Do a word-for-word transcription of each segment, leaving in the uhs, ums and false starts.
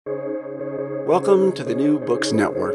Welcome to the New Books Network.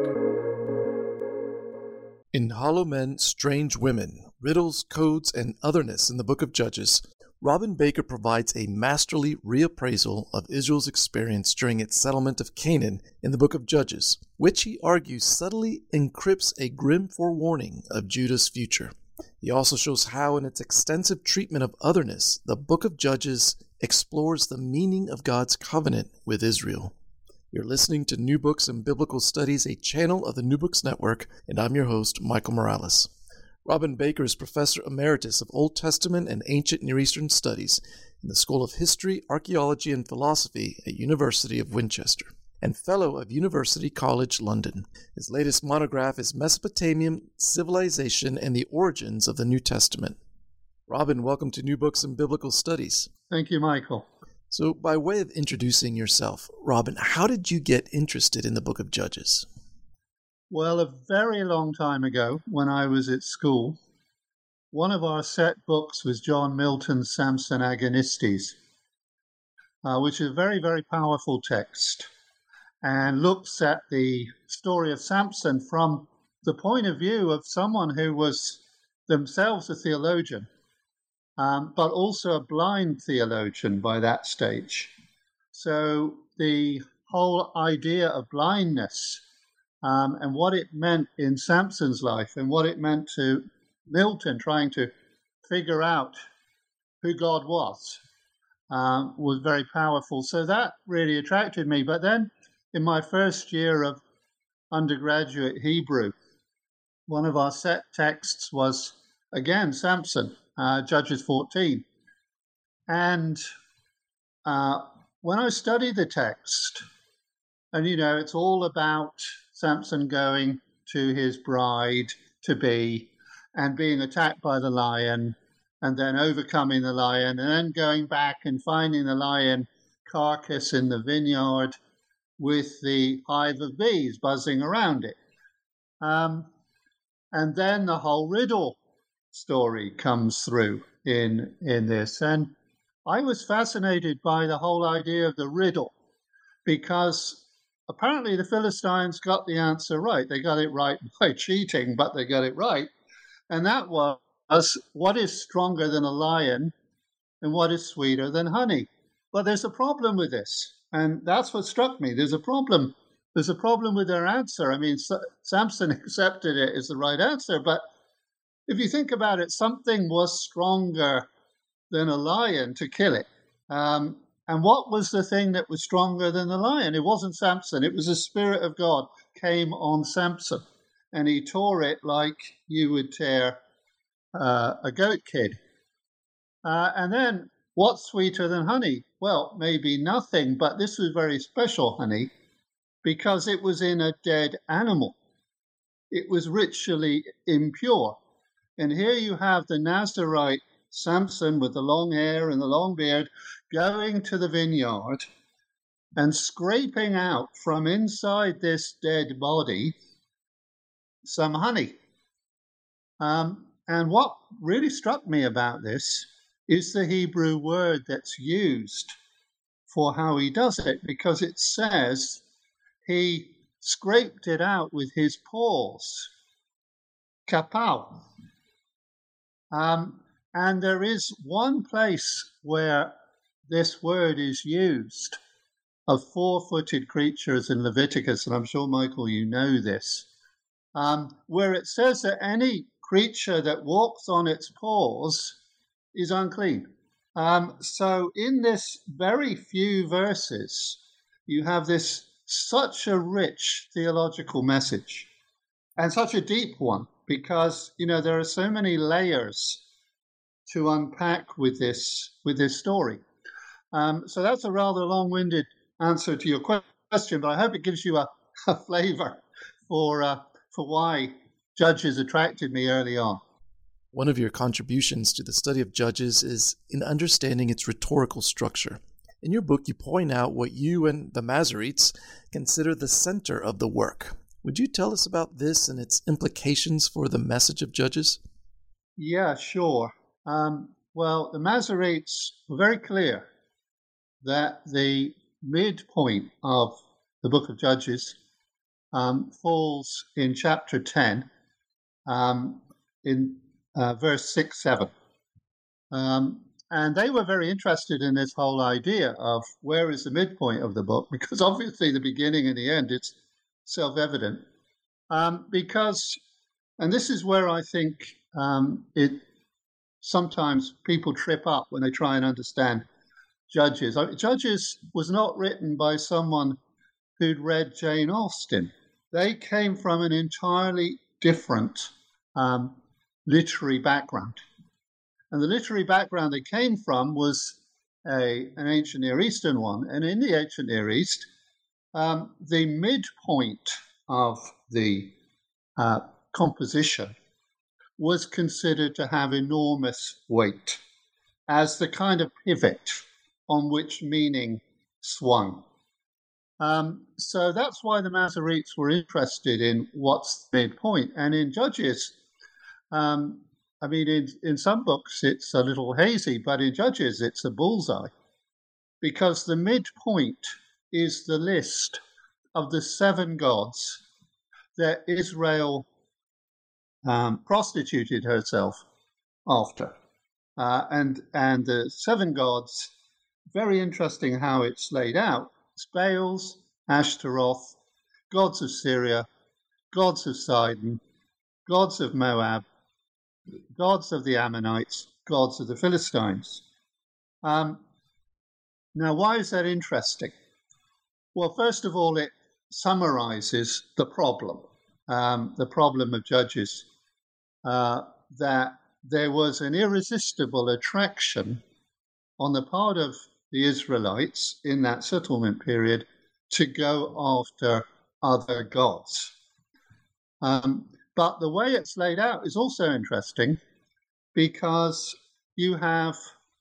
In Hollow Men, Strange Women, Riddles, Codes, and Otherness in the Book of Judges, Robin Baker provides a masterly reappraisal of Israel's experience during its settlement of Canaan in the Book of Judges, which he argues subtly encrypts a grim forewarning of Judah's future. He also shows how, in its extensive treatment of otherness, the Book of Judges explores the meaning of God's covenant with Israel. You're listening to New Books and Biblical Studies, a channel of the New Books Network, and I'm your host, Michael Morales. Robin Baker is Professor Emeritus of Old Testament and Ancient Near Eastern Studies in the School of History, Archaeology, and Philosophy at University of Winchester, and Fellow of University College London. His latest monograph is Mesopotamian Civilization and the Origins of the New Testament. Robin, welcome to New Books and Biblical Studies. Thank you, Michael. So, by way of introducing yourself, Robin, how did you get interested in the Book of Judges? Well, a very long time ago, when I was at school, one of our set books was John Milton's Samson Agonistes, uh, which is a very, very powerful text and looks at the story of Samson from the point of view of someone who was themselves a theologian, um, but also a blind theologian by that stage. So the whole idea of blindness Um, and what it meant in Samson's life and what it meant to Milton trying to figure out who God was, um, was very powerful. So that really attracted me. But then in my first year of undergraduate Hebrew, one of our set texts was, again, Samson, uh, Judges fourteen. And uh, when I studied the text, and, you know, it's all about Samson going to his bride-to-be and being attacked by the lion and then overcoming the lion and then going back and finding the lion carcass in the vineyard with the hive of bees buzzing around it. Um, and then the whole riddle story comes through in, in this. And I was fascinated by the whole idea of the riddle because apparently the Philistines got the answer right. They got it right by cheating, but they got it right. And that was, what is stronger than a lion and what is sweeter than honey? But there's a problem with this. And that's what struck me. There's a problem. There's a problem with their answer. I mean, Samson accepted it as the right answer. But if you think about it, something was stronger than a lion to kill it. Um, And what was the thing that was stronger than the lion? It wasn't Samson. It was the Spirit of God came on Samson, and he tore it like you would tear uh, a goat kid. Uh, and then, what's sweeter than honey? Well, maybe nothing, but this was very special honey because it was in a dead animal. It was ritually impure. And here you have the Nazarite Samson with the long hair and the long beard going to the vineyard and scraping out from inside this dead body some honey. Um, and what really struck me about this is the Hebrew word that's used for how he does it, because it says he scraped it out with his paws, kapau. Um, and there is one place where this word is used of four-footed creatures in Leviticus, and I'm sure, Michael, you know this, um, where it says that any creature that walks on its paws is unclean. Um, so in this very few verses, you have this such a rich theological message and such a deep one because, you know, there are so many layers to unpack with this, with this story. Um, so that's a rather long-winded answer to your question, but I hope it gives you a, a flavor for uh, for why Judges attracted me early on. One of your contributions to the study of Judges is in understanding its rhetorical structure. In your book, you point out what you and the Masoretes consider the center of the work. Would you tell us about this and its implications for the message of Judges? Yeah, sure. Um, well, the Masoretes were very clear that the midpoint of the book of Judges, um, falls in chapter ten, um, in uh, verse six, seven. Um, and they were very interested in this whole idea of where is the midpoint of the book, because obviously the beginning and the end, it's self-evident. Um, because, and this is where I think um, it sometimes people trip up when they try and understand Judges. Judges was not written by someone who'd read Jane Austen. They came from an entirely different um, literary background. And the literary background they came from was a, an ancient Near Eastern one. And in the ancient Near East, um, the midpoint of the uh, composition was considered to have enormous weight as the kind of pivot on which meaning swung. Um, so that's why the Masoretes were interested in what's the midpoint. And in Judges, um, I mean, in, in some books it's a little hazy, but in Judges it's a bullseye, because the midpoint is the list of the seven gods that Israel um, prostituted herself after. Uh, and, and the seven gods, very interesting how it's laid out. It's Baals, Ashtaroth, gods of Syria, gods of Sidon, gods of Moab, gods of the Ammonites, gods of the Philistines. Um, now, why is that interesting? Well, first of all, it summarizes the problem, um, the problem of Judges, uh, that there was an irresistible attraction on the part of the Israelites in that settlement period to go after other gods. Um, but the way it's laid out is also interesting, because you have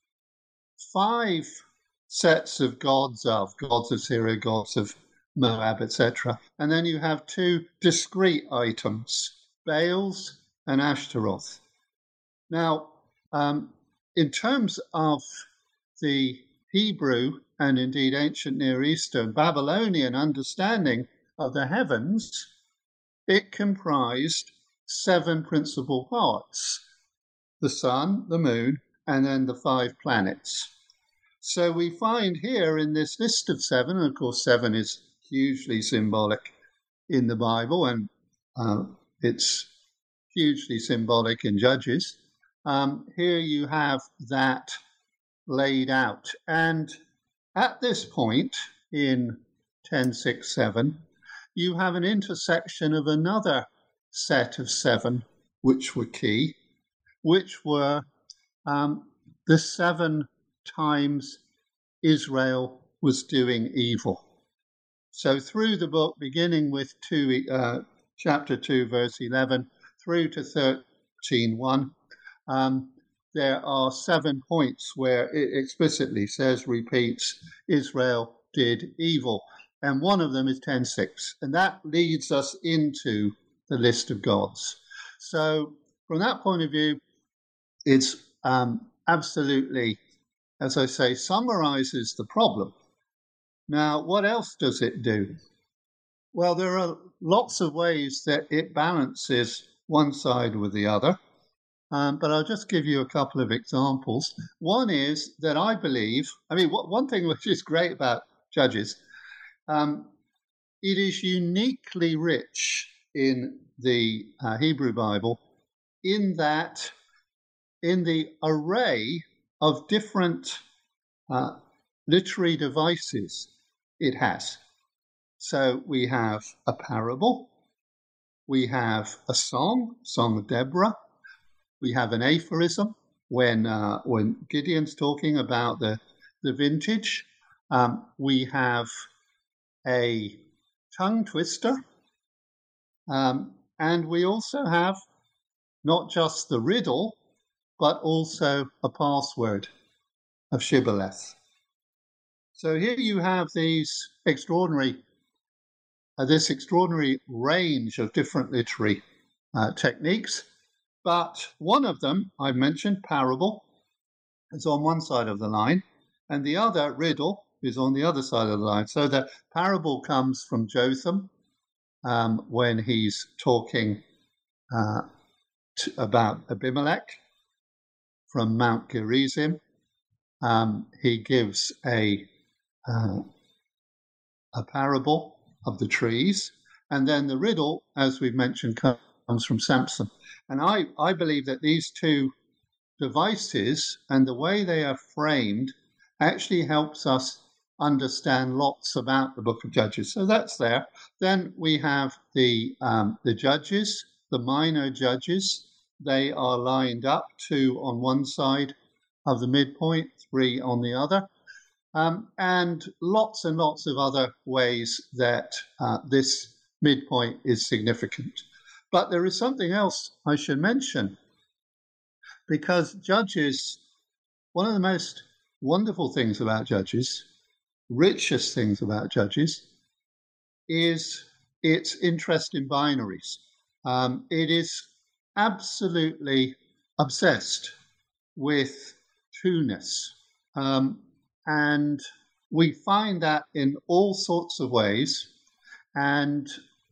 five sets of gods of gods of Syria, gods of Moab, et cetera. And then you have two discrete items, Baals and Ashtaroth. Now, um, in terms of the Hebrew and indeed ancient Near Eastern Babylonian understanding of the heavens, it comprised seven principal parts: the sun, the moon, and then the five planets. So we find here in this list of seven, and of course seven is hugely symbolic in the Bible, and uh, it's hugely symbolic in Judges. Um, here you have that laid out. And at this point in ten six seven, you have an intersection of another set of seven, which were key, which were um, the seven times Israel was doing evil. So through the book, beginning with two, uh, chapter two, verse eleven, through to thirteen one, um, there are seven points where it explicitly says, repeats, Israel did evil. And one of them is ten six. And that leads us into the list of gods. So from that point of view, it's um, absolutely, as I say, summarizes the problem. Now, what else does it do? Well, there are lots of ways that it balances one side with the other. Um, but I'll just give you a couple of examples. One is that I believe, I mean, what, one thing which is great about Judges, um, it is uniquely rich in the uh, Hebrew Bible in that, in the array of different uh, literary devices it has. So we have a parable, we have a song, Song of Deborah, we have an aphorism when uh, when Gideon's talking about the, the vintage. Um, we have a tongue twister. Um, and we also have not just the riddle, but also a password of Shibboleth. So here you have these extraordinary, uh, this extraordinary range of different literary uh, techniques. But one of them, I've mentioned, parable, is on one side of the line, and the other, riddle, is on the other side of the line. So the parable comes from Jotham um, when he's talking uh, to, about Abimelech from Mount Gerizim. Um, he gives a uh, a parable of the trees, and then the riddle, as we've mentioned, comes from Samson. And I, I believe that these two devices and the way they are framed actually helps us understand lots about the book of Judges. So that's there. Then we have the um, the judges, the minor judges. They are lined up, two on one side of the midpoint, three on the other. Um, and lots and lots of other ways that uh, this midpoint is significant. But there is something else I should mention, because Judges, one of the most wonderful things about Judges, richest things about Judges, is its interest in binaries. Um, it is absolutely obsessed with two-ness. Um, and we find that in all sorts of ways. And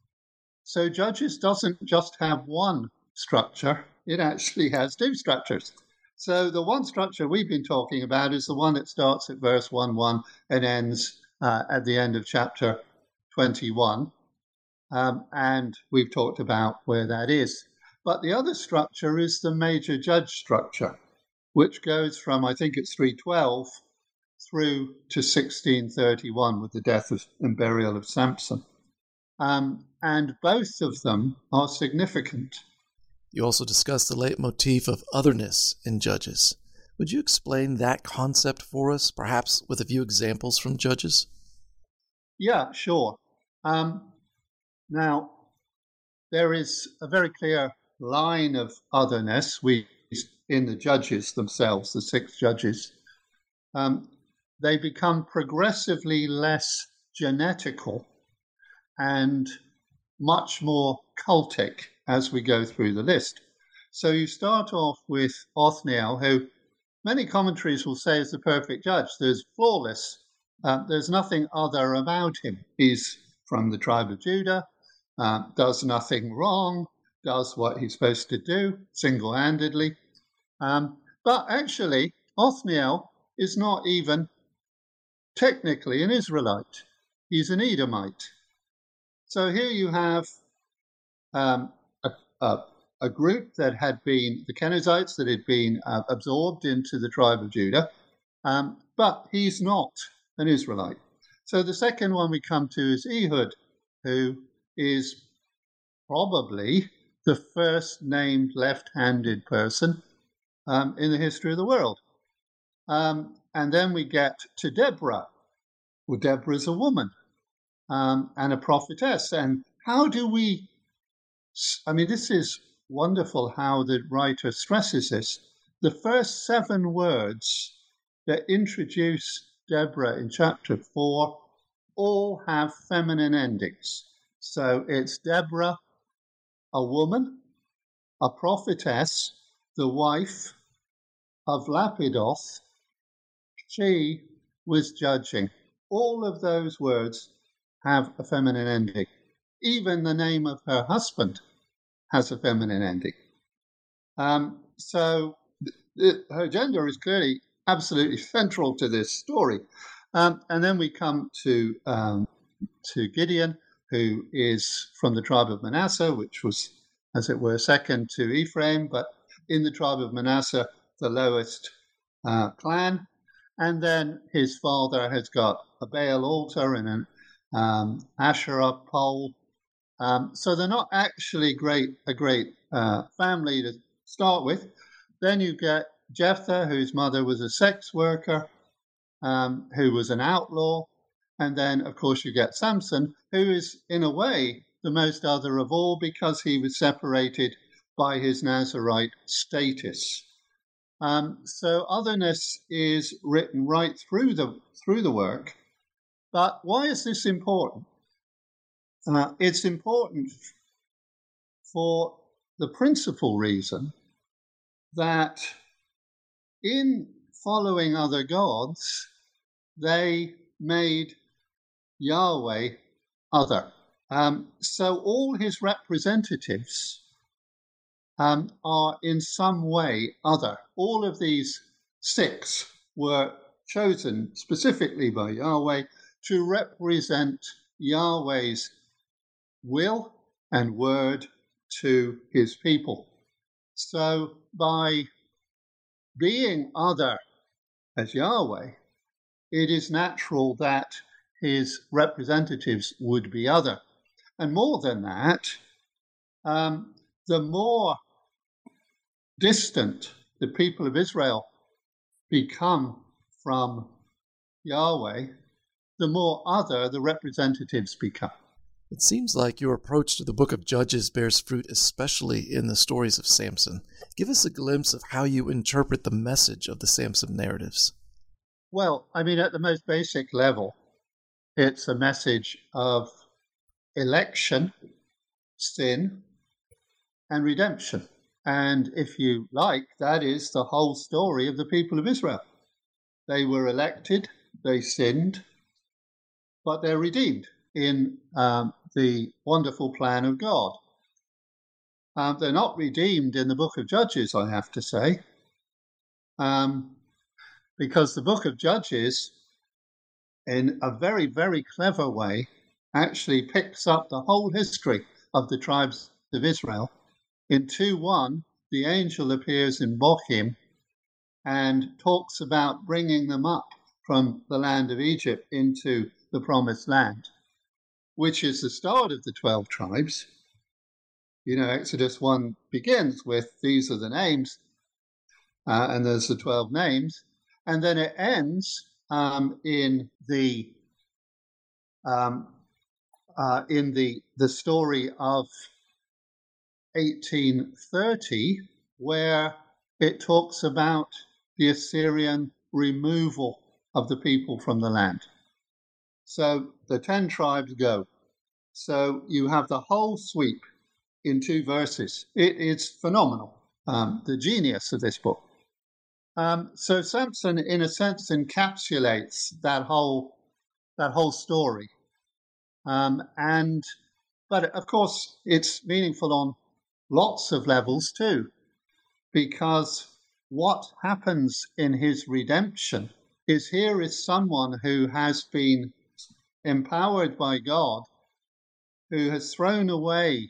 so Judges doesn't just have one structure, it actually has two structures. So the one structure we've been talking about is the one that starts at verse one one and ends uh, at the end of chapter twenty-one. Um, and we've talked about where that is. But the other structure is the major judge structure, which goes from, I think it's three twelve, through to sixteen thirty-one with the death of, and burial of Samson. Um, and both of them are significant. You also discussed the leitmotif of otherness in Judges. Would you explain that concept for us, perhaps with a few examples from Judges? Yeah, sure. Um, now, there is a very clear line of otherness we in the judges themselves, the six judges. Um, they become progressively less genetical and much more cultic as we go through the list. So you start off with Othniel, who many commentaries will say is the perfect judge. There's flawless. Uh, there's nothing other about him. He's from the tribe of Judah, uh, does nothing wrong, does what he's supposed to do single-handedly. Um, but actually, Othniel is not even technically an Israelite. He's an Edomite. So here you have um, a, a, a group that had been, the Kenizzites, that had been uh, absorbed into the tribe of Judah, um, but he's not an Israelite. So the second one we come to is Ehud, who is probably the first named left-handed person um, in the history of the world. Um, and then we get to Deborah. Well, Deborah is a woman um, and a prophetess. And how do we, I mean, this is wonderful how the writer stresses this. The first seven words that introduce Deborah in chapter four all have feminine endings. So it's Deborah, a woman, a prophetess, the wife of Lapidoth. She was judging. All of those words have a feminine ending. Even the name of her husband has a feminine ending. Um, so th- her gender is clearly absolutely central to this story. Um, and then we come to um, to Gideon, who is from the tribe of Manasseh, which was, as it were, second to Ephraim, but in the tribe of Manasseh, the lowest uh, clan. And then his father has got a Baal altar and an um, Asherah pole. Um, so they're not actually great a great uh, family to start with. Then you get Jephthah, whose mother was a sex worker, um, who was an outlaw. And then, of course, you get Samson, who is, in a way, the most other of all because he was separated by his Nazirite status. Um, so otherness is written right through the through the work. But why is this important? Uh, it's important for the principal reason that in following other gods, they made Yahweh other. Um, so all his representatives um, are in some way other. All of these six were chosen specifically by Yahweh to represent Yahweh's will and word to his people. So by being other as Yahweh, it is natural that his representatives would be other. And more than that, um, the more distant the people of Israel become from Yahweh, the more other the representatives become. It seems like your approach to the book of Judges bears fruit, especially in the stories of Samson. Give us a glimpse of how you interpret the message of the Samson narratives. Well, I mean, at the most basic level, it's a message of election, sin, and redemption. And if you like, that is the whole story of the people of Israel. They were elected, they sinned, but they're redeemed in um, the wonderful plan of God. Um, they're not redeemed in the book of Judges, I have to say, um, because the book of Judges, in a very, very clever way, actually picks up the whole history of the tribes of Israel. In two one, the angel appears in Bochim and talks about bringing them up from the land of Egypt into the promised land, which is the start of the twelve tribes. You know, Exodus one begins with, these are the names, uh, and there's the twelve names, and then it ends um, in the um, uh, in the the story of eighteen thirty, where it talks about the Assyrian removal of the people from the land. So the ten tribes go. So you have the whole sweep in two verses. It is phenomenal, um, the genius of this book. Um, so Samson, in a sense, encapsulates that whole that whole story. Um, and but of course, it's meaningful on lots of levels too, because what happens in his redemption is here is someone who has been empowered by God, who has thrown away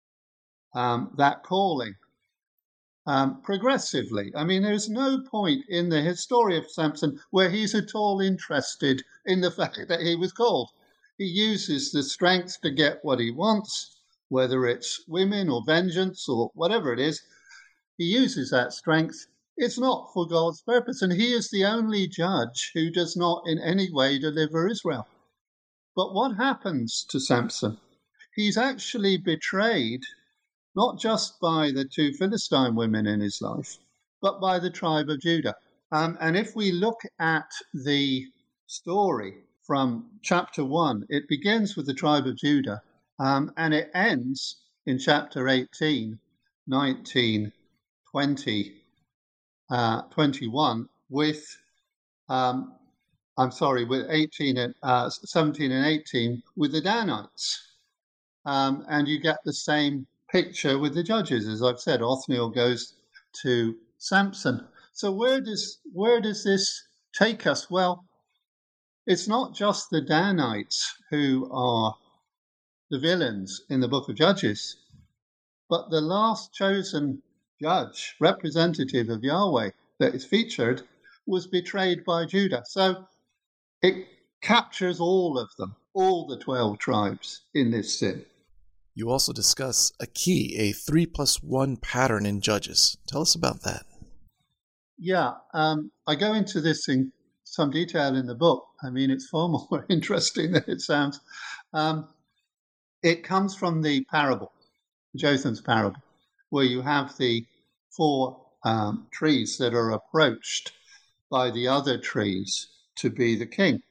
um, that calling um, progressively. I mean, there's no point in the story of Samson where he's at all interested in the fact that he was called. He uses the strength to get what he wants, whether it's women or vengeance or whatever it is. He uses that strength. It's not for God's purpose, and he is the only judge who does not in any way deliver Israel. But what happens to Samson? He's actually betrayed, not just by the two Philistine women in his life, but by the tribe of Judah. Um, and if we look at the story from chapter one, it begins with the tribe of Judah, um, and it ends in chapter eighteen, nineteen, twenty, uh, twenty-one with, um, I'm sorry, with eighteen and uh, seventeen and eighteen with the Danites. Um, and you get the same picture with the judges. As I've said, Othniel goes to Samson. So where does where does this take us? Well, it's not just the Danites who are the villains in the book of Judges, but the last chosen judge, representative of Yahweh that is featured, was betrayed by Judah. So it captures all of them, all the twelve tribes in this sin. You also discuss a key, a three plus one pattern in Judges. Tell us about that. Yeah, um, I go into this in some detail in the book. I mean, it's far more interesting than it sounds. Um, it comes from the parable, Jotham's parable, where you have the four um, trees that are approached by the other trees to be the king.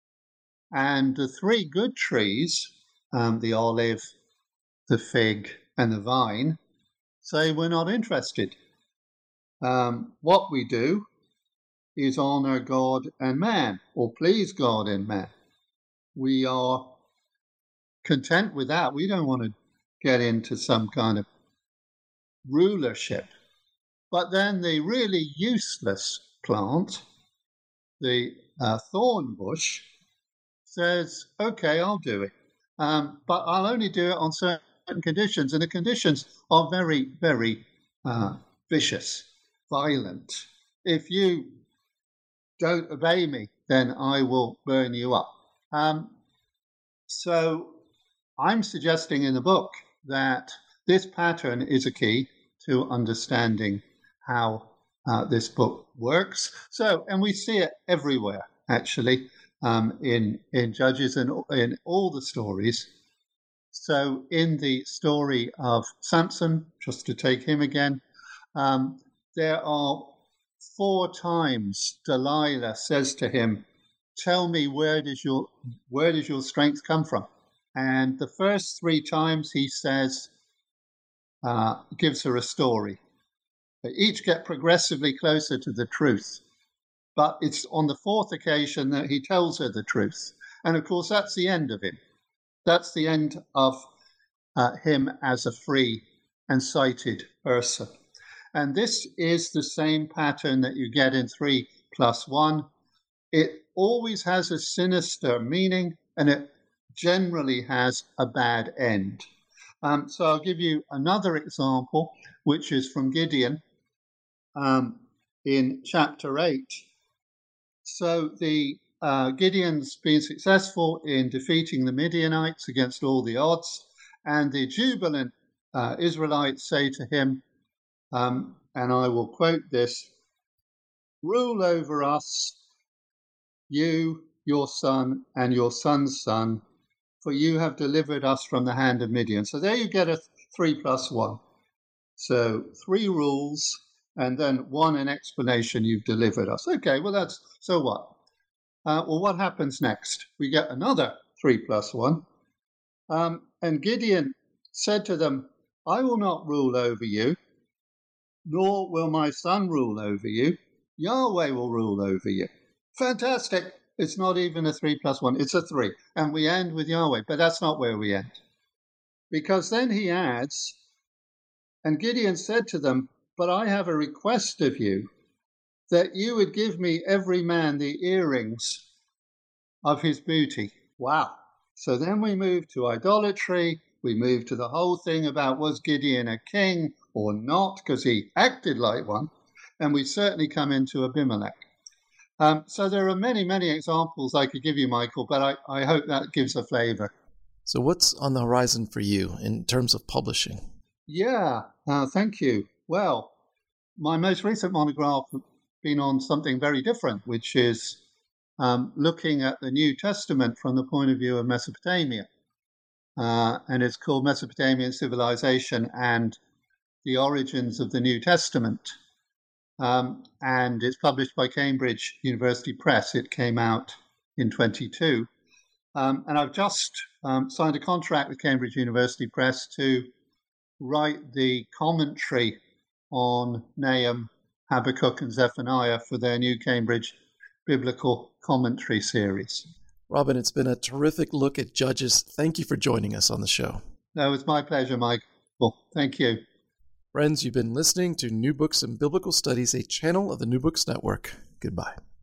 And the three good trees, um, the olive, the fig, and the vine, say we're not interested. Um, what we do is honor God and man, or please God and man. we are content with that. We don't want to get into some kind of rulership. But then the really useless plant, the uh, thorn bush, says, okay, I'll do it. Um, but I'll only do it on certain conditions. And the conditions are very, very uh, vicious, violent. If you don't obey me, then I will burn you up. Um, so I'm suggesting in the book that this pattern is a key to understanding how uh, this book works. So, and we see it everywhere, actually, um, in, in Judges and in all the stories. So in the story of Samson, just to take him again, um, there are four times Delilah says to him, tell me, where does your, where does your strength come from? And the first three times he says, uh, gives her a story. They each get progressively closer to the truth. But it's on the fourth occasion that he tells her the truth. And of course, that's the end of him. That's the end of uh, him as a free and sighted person. And this is the same pattern that you get in three plus one. It always has a sinister meaning, and it generally has a bad end. Um, so I'll give you another example, which is from Gideon um, in chapter eight. So the uh, Gideon's been successful in defeating the Midianites against all the odds, and the jubilant uh, Israelites say to him, um, and I will quote this, rule over us, you, your son, and your son's son, for you have delivered us from the hand of Midian. So there you get a three plus one. So three rules, and then one an explanation, you've delivered us. Okay, well, that's, so what? Uh, well, what happens next? We get another three plus one. Um, and Gideon said to them, I will not rule over you, nor will my son rule over you. Yahweh will rule over you. Fantastic. It's not even a three plus one, it's a three. And we end with Yahweh, but that's not where we end. Because then he adds, and Gideon said to them, but I have a request of you, that you would give me every man the earrings of his booty. Wow. So then we move to idolatry. We move to the whole thing about was Gideon a king or not, because he acted like one. And we certainly come into Abimelech. Um, so there are many, many examples I could give you, Michael, but I, I hope that gives a flavor. So what's on the horizon for you in terms of publishing? Yeah, uh, thank you. Well, my most recent monograph has been on something very different, which is um, looking at the New Testament from the point of view of Mesopotamia. Uh, and it's called Mesopotamian Civilization and the Origins of the New Testament. Um, and it's published by Cambridge University Press. It came out in twenty-two. Um, and I've just um, signed a contract with Cambridge University Press to write the commentary on Nahum, Habakkuk, and Zephaniah for their new Cambridge Biblical Commentary series. Robin, it's been a terrific look at Judges. Thank you for joining us on the show. No, it's my pleasure, Michael. Thank you. Friends, you've been listening to New Books in Biblical Studies, a channel of the New Books Network. Goodbye.